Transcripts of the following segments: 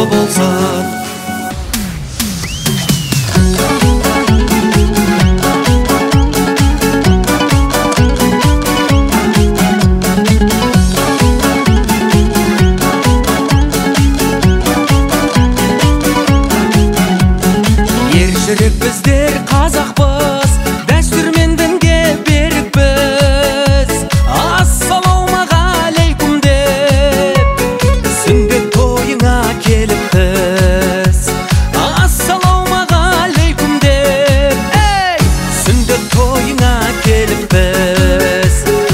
болсын. Жүрек біздер қазақпыз, дәстүр мен дінге берікпіз. Ассалаумағалейкум деп сүндет тойыңа келіппіз. Ассалаумағалейкум деп сүндет тойыңа келіппіз.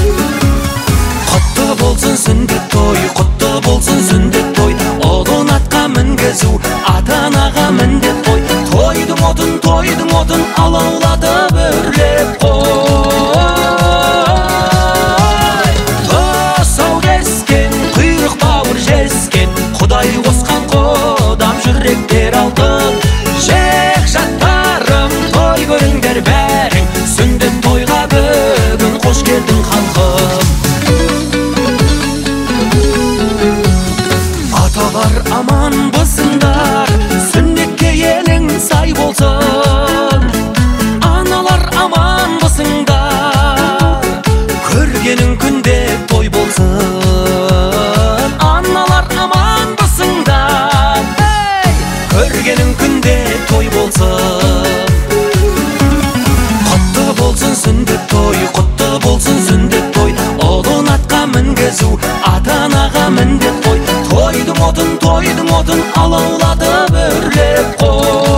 Құтты болсын сүндет той, құтты болсын сүндет той. Ұлын атқа мінгізу ата-анаға міндет қой. Тойдың отын алаулатып өрлеп қой. Тосау кескен, құйрық бауыр жескен, Құдай қосқан қодам жүректер алтын. Жек жаттарым, той көріңдер бәрің, сүндет тойға бүгін қош келдің халқым. Аталар аман болсындар, сүндетке елің сай болсын. Аналар аман болсыңдар, көргенің күнде той болсын. Аналар аман болсыңдар, көргенің күнде той болсын. Құтты болсын сүндет той, құтты болсын сүндет той. Ұлын атқа мінгізу ата-анаға міндет қой. Тойдың отын алаулатып өрлеп қой.